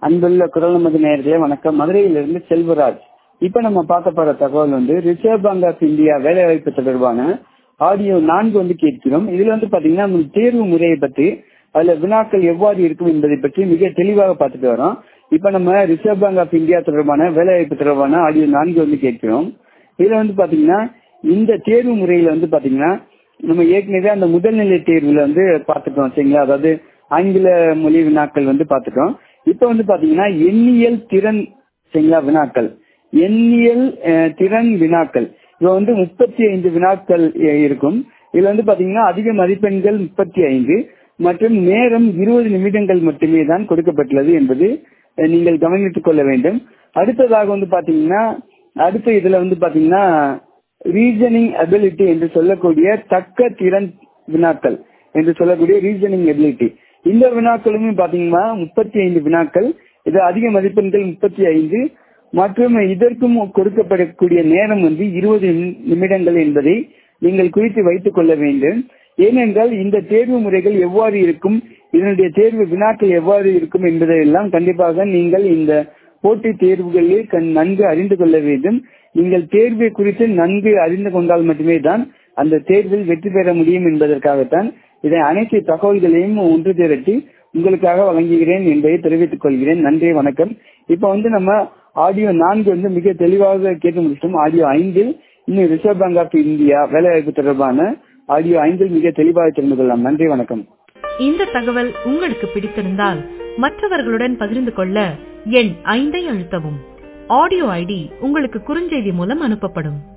அன்புள்ள குரல் நமது நேயர்களே வணக்கம். மதுரையிலிருந்து செல்வராஜ். இப்ப நம்ம பார்க்க போற தகவல் ரிசர்வ் பேங்க் ஆஃப் இந்தியா வேலைவாய்ப்பு தொடர்பான ஆடியோ 4 கேட்கிறோம். இதுல பாத்தீங்கன்னா தேர்வு முறையை பற்றி, அதுல வினாக்கள் எவ்வாறு இருக்கும் என்பதை பற்றி மிக தெளிவாக பார்த்துட்டு வரோம். இப்ப நம்ம ரிசர்வ் பேங்க் ஆஃப் இந்தியா தொடர்பான வேலைவாய்ப்பு தொடர்பான ஆடியோ 4 கேட்கிறோம். இதுல பாத்தீங்கன்னா இந்த தேர்வு முறையில பாத்தீங்கன்னா நம்ம ஏற்கனவே அந்த முதல்நிலை தேர்வுல பார்த்துட்டோம் சரிங்களா. அதாவது ஆங்கில மொழி வினாக்கள் பார்த்துட்டோம். இப்ப பாத்தீங்கன்னா எண்ணியல் திறன் சரிங்களா வினாக்கள், எண்ணியல் திறன் வினாக்கள். இது 35 வினாக்கள் இருக்கும். இதுல பாத்தீங்கன்னா அதிக மதிப்பெண்கள் 35 மற்றும் நேரம் 20 நிமிடங்கள் மட்டுமே தான் கொடுக்கப்பட்டுள்ளது என்பது நீங்கள் கவனித்துக் கொள்ள வேண்டும். அடுத்ததாக பாத்தீங்கன்னா அடுத்த இதுல பாத்தீங்கன்னா ரீசனிங் அபிலிட்டி என்று சொல்லக்கூடிய தக்க திறன் வினாக்கள் என்று சொல்லக்கூடிய ரீசனிங் எபிலிட்டி. இந்த வினாக்களுமே பாத்தீங்கன்னா 35 வினாக்கள். இது அதிக மதிப்பெண்கள் 35 மற்றும் இதற்கும் கொடுக்கப்படக்கூடிய நேரம் 20 நிமிடங்கள் என்பதை நீங்கள் குறித்து வைத்துக் கொள்ள வேண்டும். ஏனென்றால் இந்த தேர்வு முறைகள் எவ்வாறு இருக்கும், இதனுடைய தேர்வு வினாக்கள் எவ்வாறு இருக்கும் என்பதையெல்லாம் கண்டிப்பாக நீங்கள் இந்த போட்டித் தேர்வுகளில் நன்கு அறிந்து கொள்ள வேண்டும். நீங்கள் தேர்வை குறித்து நன்கு அறிந்து கொண்டால் மட்டுமே தான் அந்த தேர்வில் வெற்றி பெற முடியும் என்பதற்காகத்தான் இதை அனைத்து தகவல்களையும் ஒன்று திரட்டி உங்களுக்காக வழங்குகிறேன் என்பதை தெரிவித்துக் கொள்கிறேன். நன்றி, வணக்கம். இப்ப நம்ம ஆடியோ 4 மிக தெளிவாக கேட்டு முடிச்சிட்டோம். ஆடியோ 5 இன்னும் ரிசர்வ் பேங்க் ஆஃப் இந்தியா வேலைவாய்ப்பு தொடர்பான ஆடியோ 5 மிக தெளிவாக தெரிந்து கொள்ளலாம். நன்றி, வணக்கம். இந்த தகவல் உங்களுக்கு பிடித்திருந்தால் மற்றவர்களுடன் பகிர்ந்து கொள்ள எண் 5 அழுத்தவும். ஆடியோ ஐடி உங்களுக்கு குறுஞ்செய்தி மூலம் அனுப்பப்படும்.